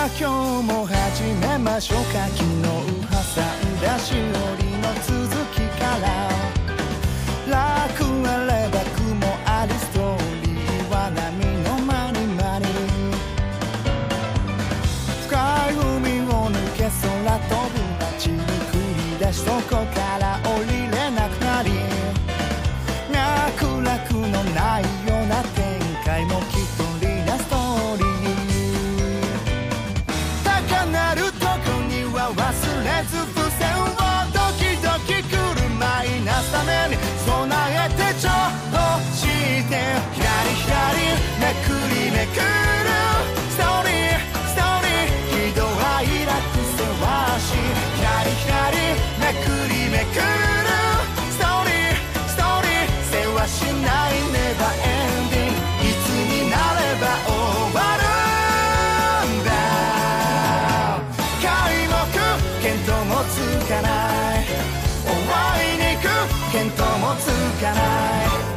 今日も始めましょうか。昨日挟んだしおりの続きから楽あれば雲ありストーリーは波のまにまに深い海を抜け空飛ぶ街に繰り出しそこから降りれなくなり脈絡のないような展開もきっとリなストーリー高鳴るとこには忘れず付箋をドキドキ来るマイナスために備えてちょっとしてひらりひらりめくりめくるストーリーストーリー喜怒哀楽せわしひらりひらりめくりめくるストーリーストーリーせわしないネバーエンディングいつになれば終わるんだ皆目見当もつかない終わりに行く見当もつかない